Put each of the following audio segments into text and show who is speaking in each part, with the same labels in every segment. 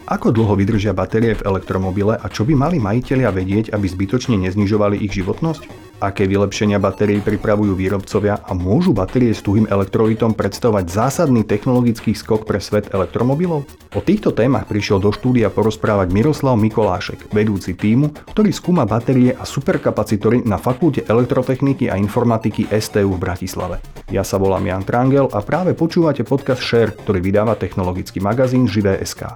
Speaker 1: Ako dlho vydržia batérie v elektromobile a čo by mali majitelia vedieť, aby zbytočne neznižovali ich životnosť? Aké vylepšenia batérií pripravujú výrobcovia a môžu batérie s tuhým elektrolitom predstavovať zásadný technologický skok pre svet elektromobilov? O týchto témach prišiel do štúdia porozprávať Miroslav Mikolášek, vedúci tímu, ktorý skúma batérie a superkapacitory na Fakulte elektrotechniky a informatiky STU v Bratislave. Ja sa volám Jan Trangel a práve počúvate podcast Share, ktorý vydáva technologický magazín Živé.sk.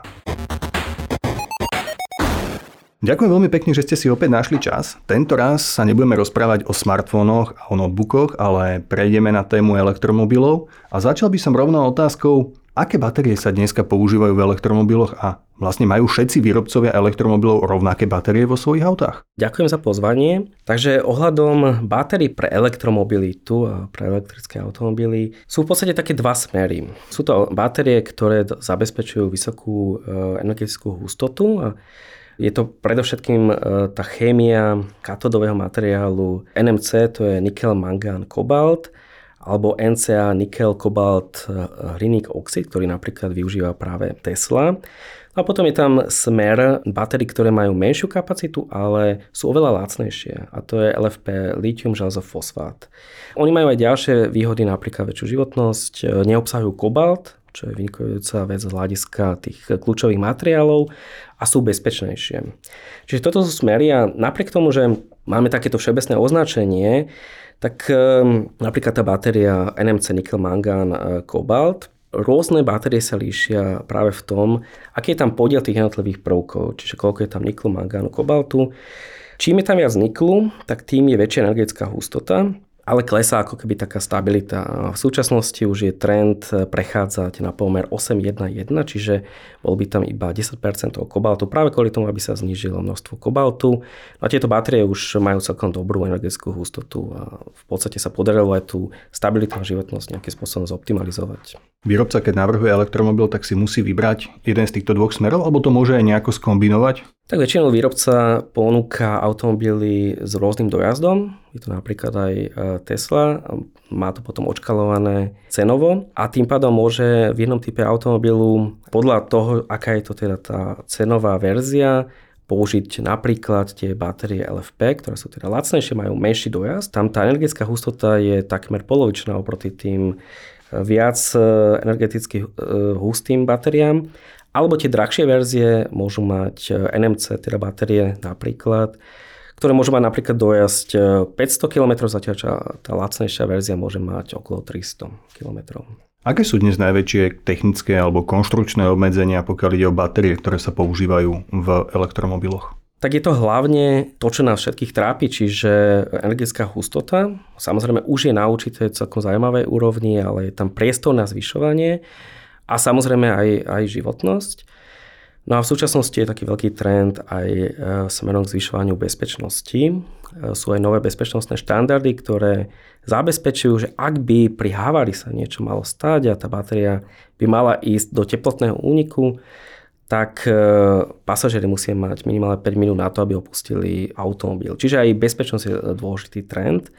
Speaker 1: Ďakujem veľmi pekne, že ste si opäť našli čas. Tento raz sa nebudeme rozprávať o smartfónoch a o notebookoch, ale prejdeme na tému elektromobilov a začal by som rovno otázkou, aké batérie sa dneska používajú v elektromobiloch a vlastne majú všetci výrobcovia elektromobilov rovnaké batérie vo svojich autách?
Speaker 2: Ďakujem za pozvanie. Takže ohľadom batérií pre elektromobilitu a pre elektrické automobily sú v podstate také dva smery. Sú to batérie, ktoré zabezpečujú vysokú energetickú hustotu a je to predovšetkým tá chémia katodového materiálu NMC, to je nikel, mangán, kobalt, alebo NCA, nikel, kobalt, hliník, oxid, ktorý napríklad využíva práve Tesla. A potom je tam smer batérií, ktoré majú menšiu kapacitu, ale sú oveľa lacnejšie. A to je LFP, litium, železo, fosfát. Oni majú aj ďalšie výhody, napríklad väčšiu životnosť, neobsahujú kobalt, čo je vynikajúca vec z hľadiska tých kľúčových materiálov a sú bezpečnejšie. Čiže toto sú smery a napriek tomu, že máme takéto všeobecné označenie, tak napríklad tá batéria NMC, nikel, mangán, kobalt, rôzne batérie sa líšia práve v tom, aký je tam podiel tých jednotlivých prvkov, čiže koľko je tam niklu, mangánu, kobaltu. Čím je tam viac niklu, tak tým je väčšia energetická hustota, ale klesá ako keby taká stabilita. V súčasnosti už je trend prechádzať na pomer 8:1:1, čiže bol by tam iba 10% kobaltu, práve kvôli tomu, aby sa znížilo množstvo kobaltu. No a tieto batérie už majú celkom dobrú energetickú hustotu a v podstate sa podarilo aj tú stabilitu a životnosť nejakým spôsobom zoptimalizovať.
Speaker 1: Výrobca, keď navrhuje elektromobil, tak si musí vybrať jeden z týchto dvoch smerov, alebo to môže aj nejako skombinovať?
Speaker 2: Tak väčšinou výrobca ponúka automobily s rôznym dojazdom. Je to napríklad aj Tesla. Má to potom odškalované cenovo a tým pádom môže v jednom type automobilu podľa toho, aká je to teda tá cenová verzia, použiť napríklad tie batérie LFP, ktoré sú teda lacnejšie, majú menší dojazd. Tam tá energetická hustota je takmer polovičná oproti tým viac energeticky hustým batériám. Alebo tie drahšie verzie môžu mať NMC, teda batérie napríklad, ktoré môžu mať napríklad dojazd 500 km, zatiaľ tá lacnejšia verzia môže mať okolo 300 km.
Speaker 1: Aké sú dnes najväčšie technické alebo konštrukčné obmedzenia, pokiaľ ide o batérie, ktoré sa používajú v elektromobiloch?
Speaker 2: Tak je to hlavne to, čo nás všetkých trápi, čiže energetická hustota. Samozrejme už je na určitej celkom zaujímavej úrovni, ale je tam priestor na zvyšovanie. A samozrejme aj životnosť. No a v súčasnosti je taký veľký trend aj smerom k zvyšovaniu bezpečnosti. Sú aj nové bezpečnostné štandardy, ktoré zabezpečujú, že ak by pri havárii sa niečo malo stať a tá batéria by mala ísť do teplotného úniku, tak pasažieri musia mať minimálne 5 minút na to, aby opustili automobil. Čiže aj bezpečnosť je dôležitý trend.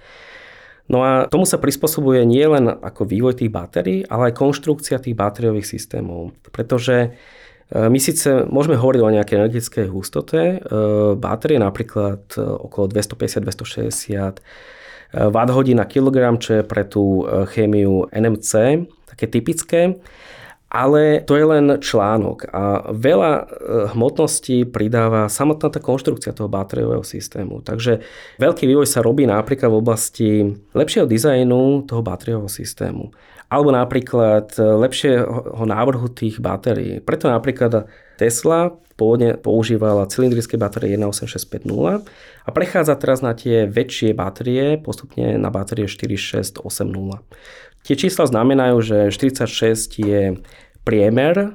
Speaker 2: No a tomu sa prispôsobuje nie len ako vývoj tých batérií, ale aj konštrukcia tých batériových systémov. Pretože my síce môžeme hovoriť o nejakej energetickej hustote, batérie napríklad okolo 250-260 Wh na kilogram, čo je pre tú chémiu NMC, také typické. Ale to je len článok a veľa hmotností pridáva samotná tá konštrukcia toho batériového systému. Takže veľký vývoj sa robí napríklad v oblasti lepšieho dizajnu toho batériového systému. Alebo napríklad lepšieho návrhu tých batérií. Preto napríklad Tesla pôvodne používala cylindrické batérie 18650 a prechádza teraz na tie väčšie batérie, postupne na batérie 4680. Tie čísla znamenajú, že 46 je priemer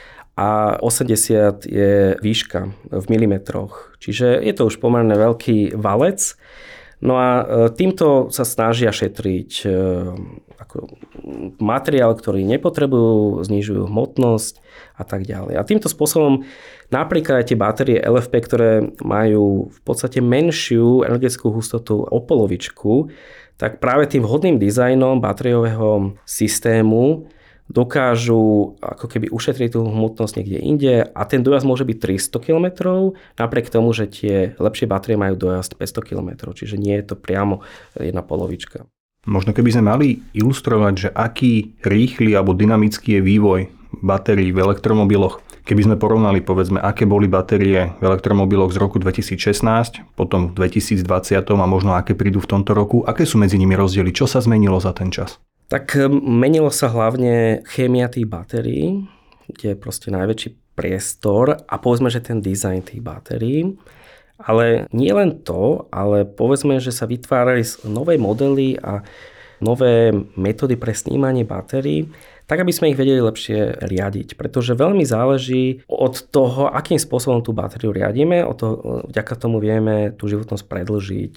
Speaker 2: a 80 je výška v milimetroch. Čiže je to už pomerne veľký valec. No a týmto sa snažia šetriť ako materiál, ktorý nepotrebujú, znižujú hmotnosť a tak ďalej. A týmto spôsobom napríklad aj tie batérie LFP, ktoré majú v podstate menšiu energetickú hustotu o polovičku, tak práve tým vhodným dizajnom batériového systému dokážu ako keby ušetriť tú hmotnosť niekde inde a ten dojazd môže byť 300 km, napriek tomu, že tie lepšie batérie majú dojazd 500 km, čiže nie je to priamo jedna polovička.
Speaker 1: Možno keby sme mali ilustrovať, že aký rýchly alebo dynamický je vývoj batérií v elektromobiloch, keby sme porovnali, povedzme, aké boli batérie v elektromobiloch z roku 2016, potom v 2020 a možno aké prídu v tomto roku, aké sú medzi nimi rozdiely, čo sa zmenilo za ten čas?
Speaker 2: Tak menilo sa hlavne chémia tých batérií, kde je proste najväčší priestor a povedzme, že ten dizajn tých batérií. Ale nie len to, ale povedzme, že sa vytvárali nové modely a nové metódy pre snímanie batérií, tak aby sme ich vedeli lepšie riadiť. Pretože veľmi záleží od toho, akým spôsobom tú batériu riadíme. Vďaka tomu vieme tú životnosť predĺžiť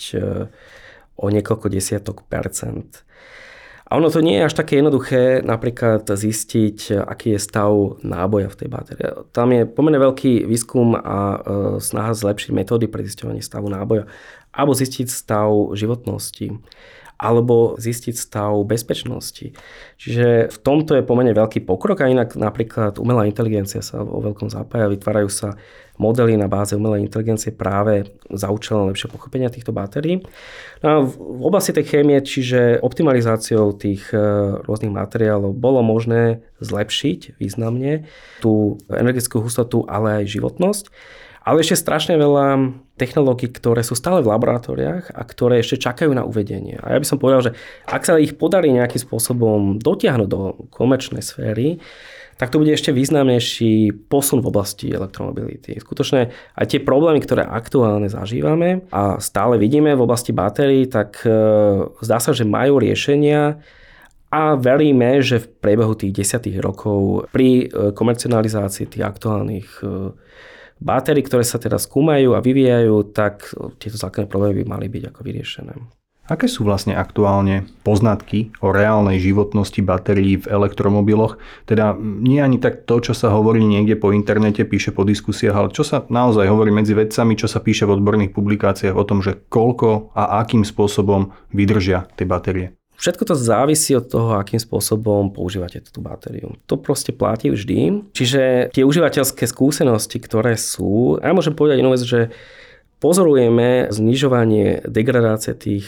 Speaker 2: o niekoľko desiatok percent. A ono to nie je až také jednoduché napríklad zistiť, aký je stav náboja v tej batérii. Tam je pomerne veľký výskum a snaha zlepšiť metódy pre zisťovanie stavu náboja. Alebo zistiť stav životnosti. Alebo zistiť stav bezpečnosti. Čiže v tomto je pomerne veľký pokrok a inak napríklad umelá inteligencia sa vo veľkom zapája, vytvárajú sa modely na báze umelej inteligencie práve za účelom lepšieho pochopenia týchto batérií. No a v oblasti tej chémie, čiže optimalizáciou tých rôznych materiálov bolo možné zlepšiť významne tú energetickú hustotu, ale aj životnosť. Ale ešte strašne veľa technológií, ktoré sú stále v laboratóriách a ktoré ešte čakajú na uvedenie. A ja by som povedal, že ak sa ich podarí nejakým spôsobom dotiahnuť do komerčnej sféry, tak to bude ešte významnejší posun v oblasti elektromobility. Skutočne aj tie problémy, ktoré aktuálne zažívame a stále vidíme v oblasti batérií, tak zdá sa, že majú riešenia a veríme, že v priebehu tých 10 rokov pri komercionalizácii tých aktuálnych batérií, ktoré sa teda skúmajú a vyvíjajú, tak tieto základné problémy by mali byť ako vyriešené.
Speaker 1: Aké sú vlastne aktuálne poznatky o reálnej životnosti batérií v elektromobiloch? Teda nie ani tak to, čo sa hovorí niekde po internete, píše po diskusiách, ale čo sa naozaj hovorí medzi vedcami, čo sa píše v odborných publikáciách o tom, že koľko a akým spôsobom vydržia tie batérie.
Speaker 2: Všetko to závisí od toho, akým spôsobom používate tú batériu. To proste platí vždy. Čiže tie užívateľské skúsenosti, ktoré sú, ja môžem povedať inú vec, že pozorujeme znižovanie degradácie tých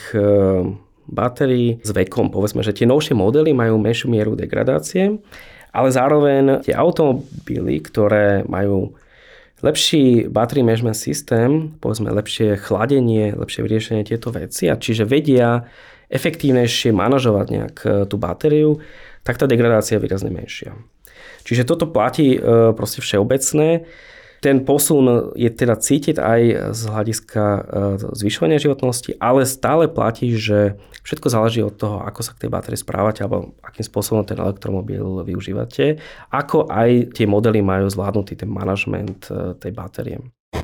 Speaker 2: batérií s vekom. Povedzme, že tie novšie modely majú menšiu mieru degradácie, ale zároveň tie automobily, ktoré majú lepší battery management systém, povedzme lepšie chladenie, lepšie vyriešenie tieto veci, a čiže vedia efektívnejšie manažovať nejak tú batériu, tak tá degradácia je výrazne menšia. Čiže toto platí proste všeobecné. Ten posun je teda cítiť aj z hľadiska zvyšovania životnosti, ale stále platí, že všetko záleží od toho, ako sa k tej batérii správate alebo akým spôsobom ten elektromobil využívate, ako aj tie modely majú zvládnutý ten manažment tej batérie.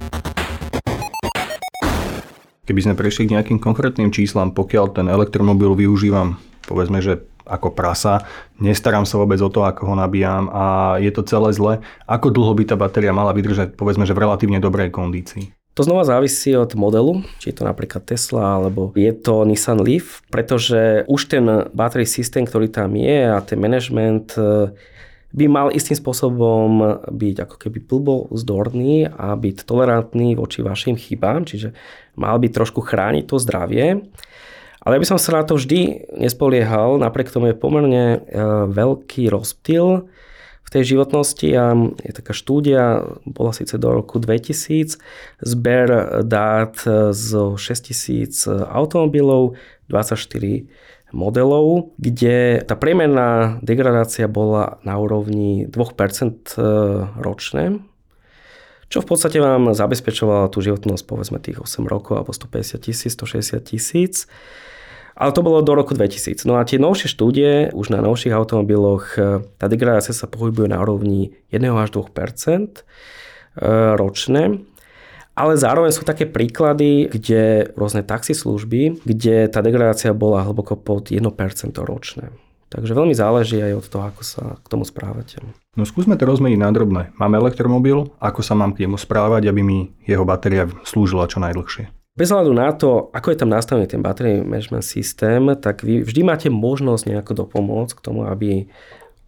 Speaker 1: Keby sme prešli k nejakým konkrétnym číslam, pokiaľ ten elektromobil využívam, povedzme, že ako prasa, nestarám sa vôbec o to, ako ho nabíjam a je to celé zle, ako dlho by tá batéria mala vydržať, povedzme, že v relatívne dobrej kondícii?
Speaker 2: To znova závisí od modelu, či je to napríklad Tesla alebo je to Nissan Leaf, pretože už ten battery systém, ktorý tam je a ten management by mal istým spôsobom byť ako keby plbozdorný a byť tolerantný voči vašim chybám, čiže mal by trošku chrániť to zdravie. Ale ja by som sa na to vždy nespoliehal, napriek tomu je pomerne veľký rozptyl v tej životnosti a je taká štúdia, bola síce do roku 2000, zber dát zo 6000 automobilov, 24 modelov, kde tá priemerná degradácia bola na úrovni 2% ročne, čo v podstate vám zabezpečovalo tú životnosť povedzme tých 8 rokov alebo 150 000, 160 000. Ale to bolo do roku 2000. No a tie novšie štúdie, už na novších automobiloch, tá degradácia sa pohybuje na úrovni 1 až 2% ročne. Ale zároveň sú také príklady, kde rôzne taxislužby, kde tá degradácia bola hlboko pod 1% ročne. Takže veľmi záleží aj od toho, ako sa k tomu správate.
Speaker 1: No skúsme to rozmeniť na drobné. Mám elektromobil, ako sa mám k nemu správať, aby mi jeho batéria slúžila čo najdlhšie?
Speaker 2: Bez hľadu na to, ako je tam nastavený ten battery management systém, tak vy vždy máte možnosť nejako dopomôcť k tomu, aby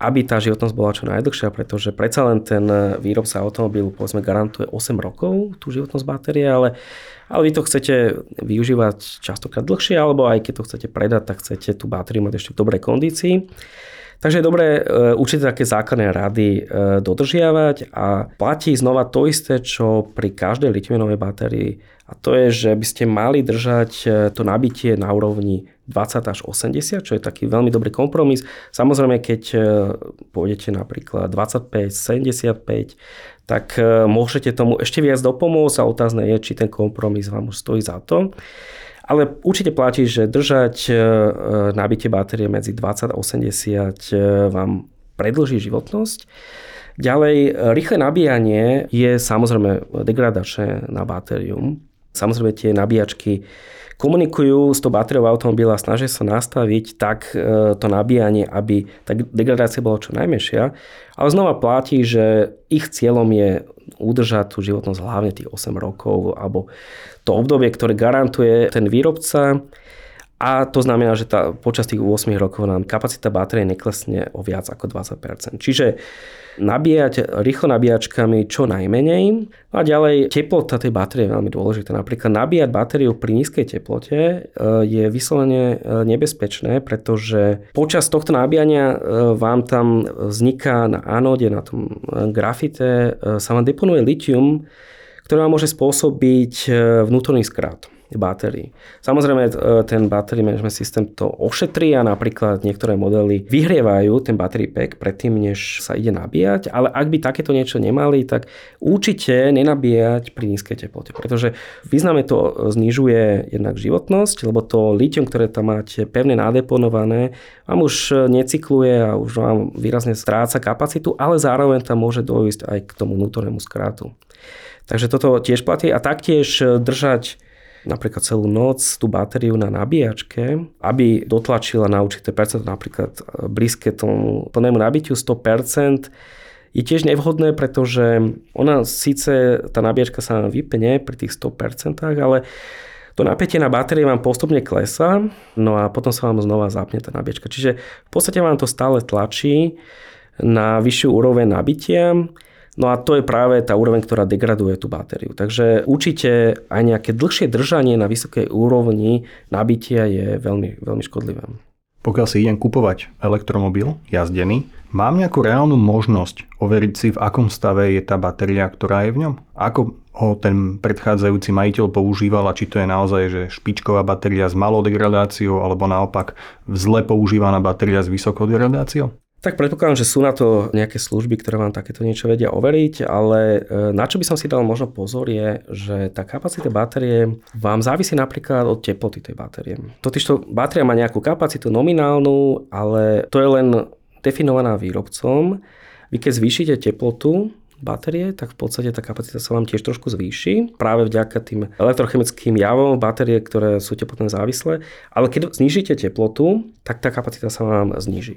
Speaker 2: aby tá životnosť bola čo najdlhšia, pretože predsa len ten výrobca automobilu povedzme garantuje 8 rokov tú životnosť batérie, ale vy to chcete využívať častokrát dlhšie, alebo aj keď to chcete predať, tak chcete tú batériu mať ešte v dobrej kondícii. Takže je dobré určite také základné rady dodržiavať a platí znova to isté, čo pri každej liťionovej batérii. A to je, že by ste mali držať to nabitie na úrovni 20 až 80, čo je taký veľmi dobrý kompromis. Samozrejme, keď pôjdete napríklad 25, 75, tak môžete tomu ešte viac dopomôcť a otázne je, či ten kompromis vám už stojí za to. Ale určite platí, že držať nabitie batérie medzi 20 a 80 vám predĺží životnosť. Ďalej, rýchle nabíjanie je samozrejme degradačné na batériu. Samozrejme tie nabíjačky komunikujú s tou batériou automobila a snažia sa nastaviť tak to nabíjanie, aby tá degradácia bola čo najmenšia. Ale znova platí, že ich cieľom je udržať tú životnosť hlavne tých 8 rokov alebo to obdobie, ktoré garantuje ten výrobca. A to znamená, že počas tých 8 rokov nám kapacita batérie neklesne o viac ako 20%. Čiže nabíjať rýchlo nabíjačkami čo najmenej. A ďalej teplota tej batérie je veľmi dôležitá. Napríklad nabíjať batériu pri nízkej teplote je vyslovene nebezpečné, pretože počas tohto nabíjania vám tam vzniká na anóde, na tom grafite, sa vám deponuje litium, ktoré vám môže spôsobiť vnútorný skrat batérií. Samozrejme, ten battery management systém to ošetrí a napríklad niektoré modely vyhrievajú ten battery pack predtým, než sa ide nabíjať, ale ak by takéto niečo nemali, tak určite nenabíjať pri nízkej teplote, pretože významne to znižuje jednak životnosť, lebo to litium, ktoré tam máte pevne nadeponované, vám už necykluje a už vám výrazne stráca kapacitu, ale zároveň tam môže dojsť aj k tomu vnútornému skrátu. Takže toto tiež platí a taktiež držať napríklad celú noc tú batériu na nabíjačke, aby dotlačila na určité percento, napríklad blízke tomu plnému nabitiu 100%, je tiež nevhodné, pretože ona síce, tá nabíjačka sa vypne pri tých 100%, ale to napätie na batérii vám postupne klesá, no a potom sa vám znova zapne tá nabíjačka. Čiže v podstate vám to stále tlačí na vyššiu úroveň nabitia. No a to je práve tá úroveň, ktorá degraduje tú batériu. Takže určite aj nejaké dlhšie držanie na vysokej úrovni nabitia je veľmi, veľmi škodlivé.
Speaker 1: Pokiaľ si idem kupovať elektromobil jazdený, mám nejakú reálnu možnosť overiť si, v akom stave je tá batéria, ktorá je v ňom? Ako ho ten predchádzajúci majiteľ používal a či to je naozaj že špičková batéria s malou degradáciou alebo naopak zle používaná batéria s vysokou degradáciou?
Speaker 2: Tak predpokladám, že sú na to nejaké služby, ktoré vám takéto niečo vedia overiť, ale na čo by som si dal možno pozor je, že tá kapacita batérie vám závisí napríklad od teploty tej batérie. Totižto batéria má nejakú kapacitu nominálnu, ale to je len definovaná výrobcom. Vy keď zvýšite teplotu batérie, tak v podstate tá kapacita sa vám tiež trošku zvýši, práve vďaka tým elektrochemickým javom batérie, ktoré sú teplotne závislé, ale keď znížite teplotu, tak tá kapacita sa vám zníži.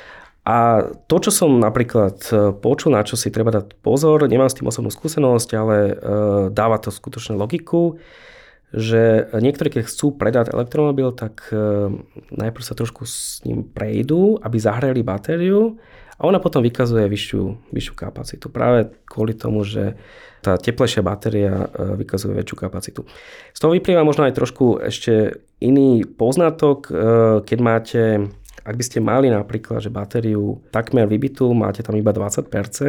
Speaker 2: A to, čo som napríklad počul, na čo si treba dať pozor, nemám s tým osobnú skúsenosť, ale dáva to skutočne logiku, že niektorí, keď chcú predať elektromobil, tak najprv sa trošku s ním prejdú, aby zahreli batériu a ona potom vykazuje vyššiu kapacitu. Práve kvôli tomu, že tá teplejšia batéria vykazuje väčšiu kapacitu. Z toho vyplýva možno aj trošku ešte iný poznatok, keď máte... Ak by ste mali napríklad, že batériu takmer vybitú, máte tam iba 20%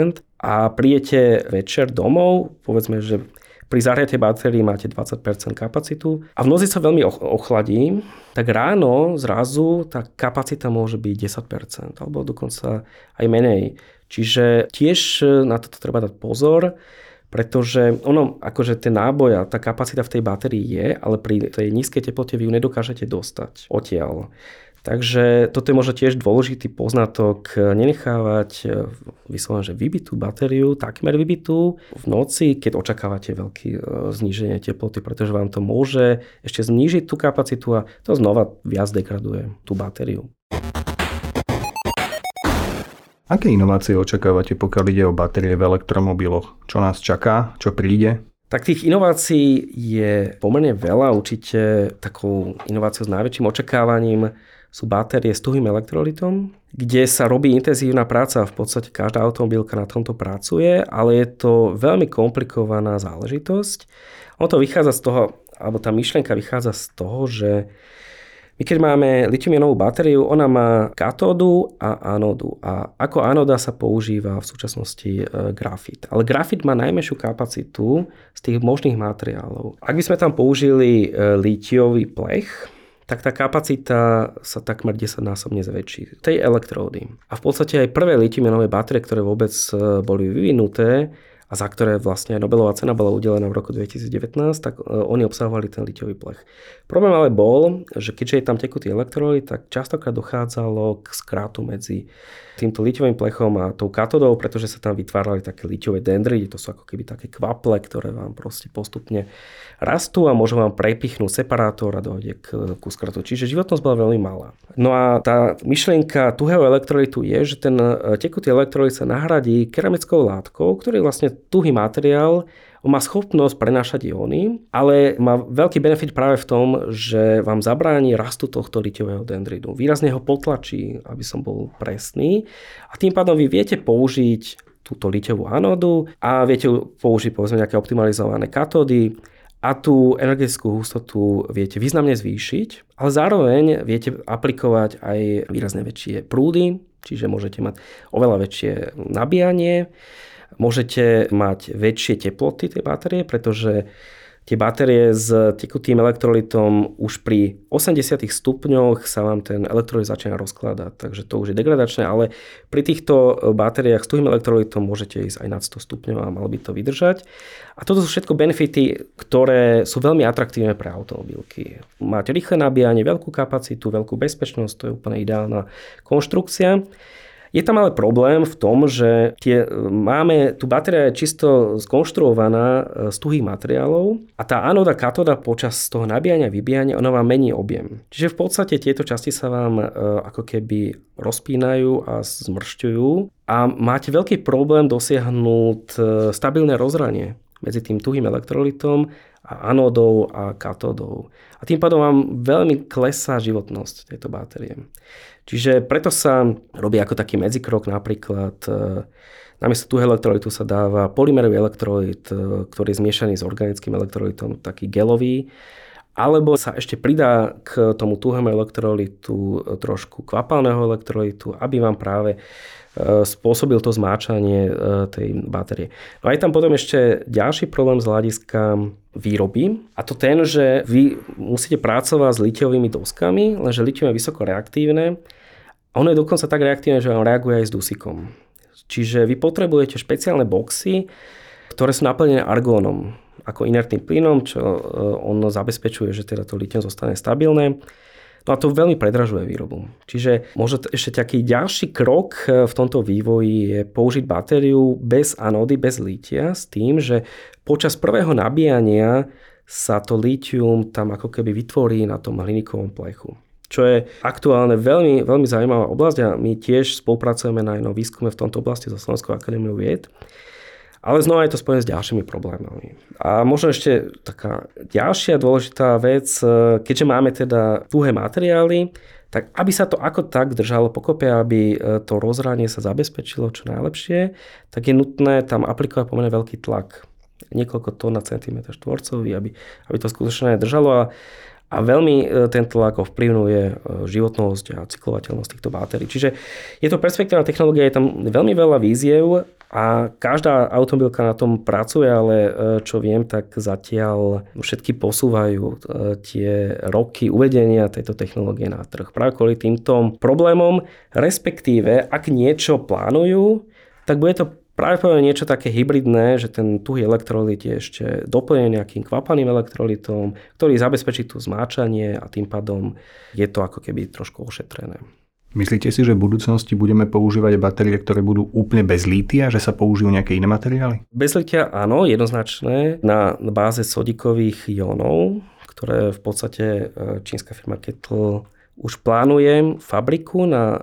Speaker 2: a prídete večer domov, povedzme, že pri zahriatej batérii máte 20% kapacitu a v noci sa veľmi ochladí, tak ráno zrazu tá kapacita môže byť 10% alebo dokonca aj menej. Čiže tiež na toto treba dať pozor, pretože ono, akože ten náboj a tá kapacita v tej batérii je, ale pri tej nízkej teplote vy ju nedokážete dostať odtiaľ. Takže toto je možno tiež dôležitý poznatok, nenechávať vyslovene, že vybitú batériu, takmer vybitú v noci, keď očakávate veľké zníženie teploty, pretože vám to môže ešte znížiť tú kapacitu a to znova viac degraduje tú batériu.
Speaker 1: Aké inovácie očakávate, pokiaľ ide o batérie v elektromobiloch? Čo nás čaká? Čo príde?
Speaker 2: Tak tých inovácií je pomerne veľa. Určite takou inováciou s najväčším očakávaním sú batérie s tuhým elektrolytom, kde sa robí intenzívna práca, v podstate každá automobilka na tomto pracuje, ale je to veľmi komplikovaná záležitosť. Ono to vychádza z toho, alebo tá myšlienka vychádza z toho, že my keď máme litium-ionovú batériu, ona má katódu a anódu. A ako anóda sa používa v súčasnosti grafit. Ale grafit má najmenšiu kapacitu z tých možných materiálov. Ak by sme tam použili lítiový plech, tak tá kapacita sa takmer 10-násobne zväčší tej elektródy. A v podstate aj prvé litium-ionové batérie, ktoré vôbec boli vyvinuté a za ktoré vlastne Nobelová cena bola udelená v roku 2019, tak oni obsahovali ten litiový plech. Problém ale bol, že keďže je tam tekutý elektrolít, tak častokrát dochádzalo k skrátu medzi týmto litiovým plechom a tou katodou, pretože sa tam vytvárali také litiové dendridy, to sú ako keby také kvaple, ktoré vám proste postupne rastú a môžu vám prepichnúť separátor a dojde ku skrátu. Čiže životnosť bola veľmi malá. No a tá myšlienka tuhého elektrolitu je, že ten tekutý elektrolit sa nahradí keramickou látkou, ktorý je vlastne tuhý materiál. On má schopnosť prenášať ióny, ale má veľký benefit práve v tom, že vám zabráni rastu tohto litiového dendridu. Výrazne ho potlačí, aby som bol presný. A tým pádom vy viete použiť túto litiovú anódu a viete použiť povedzme nejaké optimalizované katódy a tú energetickú hustotu viete významne zvýšiť, ale zároveň viete aplikovať aj výrazne väčšie prúdy, čiže môžete mať oveľa väčšie nabíjanie. Môžete mať väčšie teploty tej batérie, pretože tie batérie s tekutým elektrolitom už pri 80 stupňoch sa vám ten elektrolit začína rozkladať, takže to už je degradačné, ale pri týchto batériách s tuhým elektrolitom môžete ísť aj nad 100 stupňov a mal by to vydržať. A toto sú všetko benefity, ktoré sú veľmi atraktívne pre automobilky. Máte rýchle nabíjanie, veľkú kapacitu, veľkú bezpečnosť, to je úplne ideálna konštrukcia. Je tam ale problém v tom, že tú batéria je čisto skonštruovaná z tuhých materiálov a tá anóda, katóda počas toho nabíjania a vybíjania, ona vám mení objem. Čiže v podstate tieto časti sa vám ako keby rozpínajú a zmršťujú a máte veľký problém dosiahnuť stabilné rozhranie medzi tým tuhým elektrolitom a anódou a katódou. A tým pádom vám veľmi klesá životnosť tejto batérie. Čiže preto sa robí ako taký medzikrok, napríklad namiesto tuhého elektrolitu sa dáva polymerový elektrolit, ktorý je zmiešaný s organickým elektrolitom, taký gelový, alebo sa ešte pridá k tomu tuhému elektrolitu trošku kvapalného elektrolitu, aby vám práve spôsobil to zmáčanie tej batérie. No a je tam potom ešte ďalší problém z hľadiska výroby, a to ten, že vy musíte pracovať s litiovými doskami, lenže litium je vysoko reaktívne a ono je dokonca tak reaktívne, že vám reaguje aj s dusíkom. Čiže vy potrebujete špeciálne boxy, ktoré sú naplnené argónom ako inertným plynom, čo on zabezpečuje, že teda to litium zostane stabilné. No a to veľmi predražuje výrobu. Čiže možno ešte taký ďalší krok v tomto vývoji je použiť batériu bez anódy, bez lítia, s tým, že počas prvého nabíjania sa to lítium tam ako keby vytvorí na tom hliníkovom plechu. Čo je aktuálne veľmi, veľmi zaujímavá oblasť a my tiež spolupracujeme na jednom výskume v tomto oblasti so Slovenskou akadémiou vied. Ale znova je to spojené s ďalšími problémami. A možno ešte taká ďalšia dôležitá vec, keďže máme teda tuhé materiály, tak aby sa to ako tak držalo pokope, aby to rozhranie sa zabezpečilo čo najlepšie, tak je nutné tam aplikovať pomerne veľký tlak. Niekoľko tón na centimetr štvorcový, aby to skutočne držalo a veľmi ten tlak ovplyvňuje životnosť a cyklovateľnosť týchto batérií. Čiže je to perspektívna technológia, je tam veľmi veľa víziev a každá automobilka na tom pracuje, ale čo viem, tak zatiaľ všetky posúvajú tie roky uvedenia tejto technológie na trh. Práve kvôli týmto problémom, respektíve ak niečo plánujú, tak bude to práve poviem niečo také hybridné, že ten tuhý elektrolit je ešte doplnený nejakým kvapalným elektrolitom, ktorý zabezpečí tu zmáčanie a tým pádom je to ako keby trošku ošetrené.
Speaker 1: Myslíte si, že v budúcnosti budeme používať batérie, ktoré budú úplne bez lítia, že sa použijú nejaké iné materiály?
Speaker 2: Bez lítia áno, jednoznačné. Na báze sodíkových jónov, ktoré v podstate čínska firma Kettle už plánuje fabriku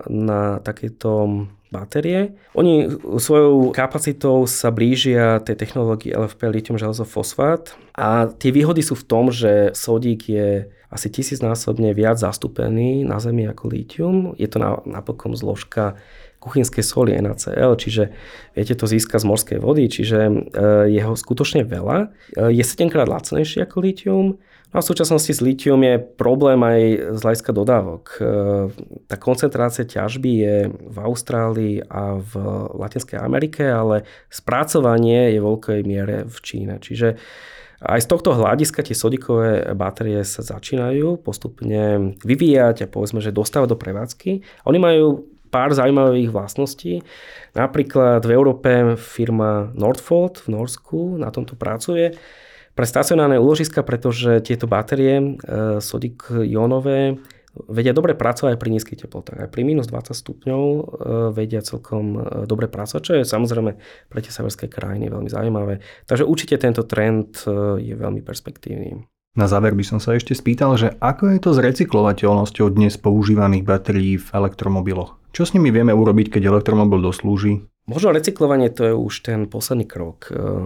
Speaker 2: na takéto batérie. Oni svojou kapacitou sa blížia tej technológii LFP, litium železo fosfát a tie výhody sú v tom, že sodík je asi 1000-násobne viac zastúpený na Zemi ako lítium. Je to napokon zložka kuchynskej soli NaCl, čiže viete to získa z morskej vody, čiže je ho skutočne veľa. Je 7-krát lacnejší ako lítium. No a v súčasnosti s lítium je problém aj z hľadiska dodávok. Tá koncentrácia ťažby je v Austrálii a v Latinskej Amerike, ale spracovanie je v veľkej miere v Číne. Čiže aj z tohto hľadiska tie sodíkové batérie sa začínajú postupne vyvíjať a povedzme, že dostávať do prevádzky. Oni majú pár zaujímavých vlastností. Napríklad v Európe firma Northvolt v Norsku na tomto pracuje pre stacionárne úložiska, pretože tieto batérie sodík-ionové vedia dobre pracovať aj pri nízkych teplotách. Aj pri minus 20 stupňov vedia celkom dobre pracovať, čo je samozrejme pre tie severské krajiny veľmi zaujímavé. Takže určite tento trend je veľmi perspektívny.
Speaker 1: Na záver by som sa ešte spýtal, že ako je to s recyklovateľnosťou dnes používaných batérií v elektromobiloch? Čo s nimi vieme urobiť, keď elektromobil doslúži?
Speaker 2: Možno recyklovanie to je už ten posledný krok.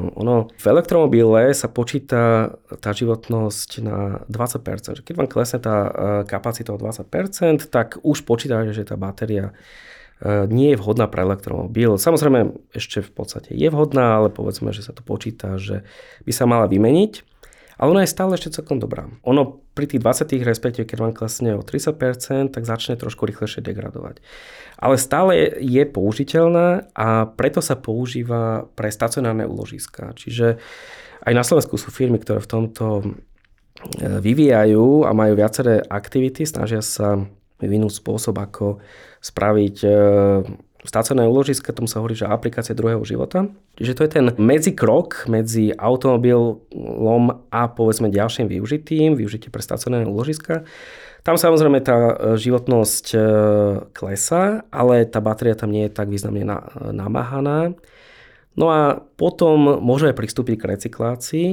Speaker 2: V elektromobile sa počíta tá životnosť na 20%. Keď vám klesne tá kapacita o 20%, tak už počítate, že tá batéria nie je vhodná pre elektromobil. Samozrejme ešte v podstate je vhodná, ale povedzme, že sa to počíta, že by sa mala vymeniť. Ale ona je stále ešte celkom dobrá. Ono pri tých 20, respektíve keď vám klesne o 30%, tak začne trošku rýchlejšie degradovať. Ale stále je použiteľná a preto sa používa pre stacionárne úložiska. Čiže aj na Slovensku sú firmy, ktoré v tomto vyvíjajú a majú viaceré aktivity, snažia sa vyvinúť spôsob, ako spraviť stacionárne úložiska, tomu sa hovorí, že aplikácia druhého života. Čiže to je ten medzikrok medzi automobilom a povedzme ďalším využitie pre stacionárne úložiska. Tam samozrejme tá životnosť klesá, ale tá batéria tam nie je tak významne namáhaná. No a potom môže aj pristúpiť k recyklácii,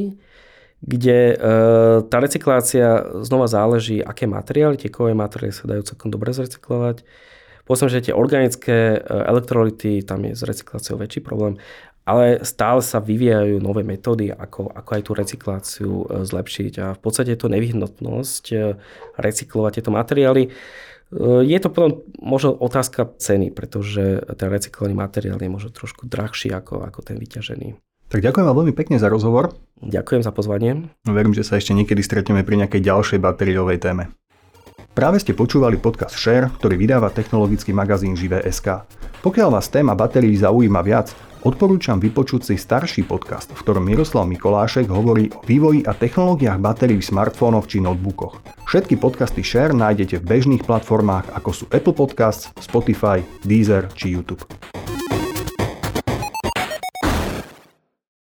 Speaker 2: kde tá recyklácia znova záleží, aké materiály, tie kovové materiály sa dajú celkom dobre zrecyklovať. Povedzme, že tie organické elektrolyty, tam je s recykláciou väčší problém, ale stále sa vyvíjajú nové metódy, ako aj tú recykláciu zlepšiť. A v podstate je to nevyhnutnosť recyklovať tieto materiály. Je to potom možno otázka ceny, pretože ten recyklovaný materiál je možno trošku drahší ako ten vyťažený.
Speaker 1: Tak ďakujem vám veľmi pekne za rozhovor.
Speaker 2: Ďakujem za pozvanie.
Speaker 1: Verím, že sa ešte niekedy stretneme pri nejakej ďalšej batériovej téme. Práve ste počúvali podcast Share, ktorý vydáva technologický magazín Živé.sk. Pokiaľ vás téma batérií zaujíma viac, odporúčam vypočuť si starší podcast, v ktorom Miroslav Mikolášek hovorí o vývoji a technológiách batérií v smartfónoch či notebookoch. Všetky podcasty Share nájdete v bežných platformách ako sú Apple Podcasts, Spotify, Deezer či YouTube.